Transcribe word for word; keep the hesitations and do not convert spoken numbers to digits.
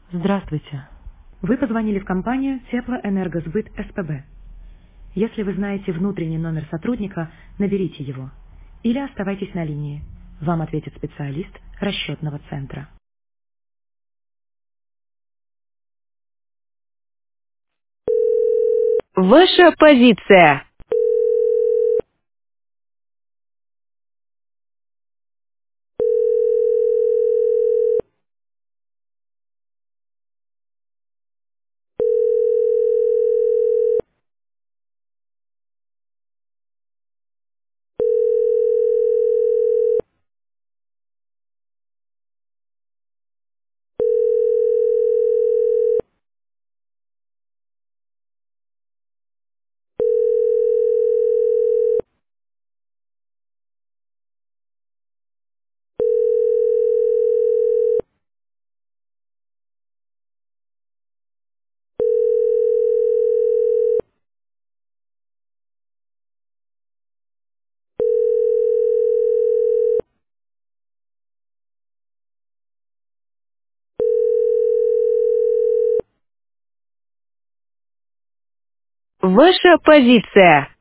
Здравствуйте. Вы позвонили в компанию Теплоэнергосбыт СПБ. Если вы знаете внутренний номер сотрудника, наберите его. Или оставайтесь на линии. Вам ответит специалист расчетного центра. Ваша позиция. Ваша позиция.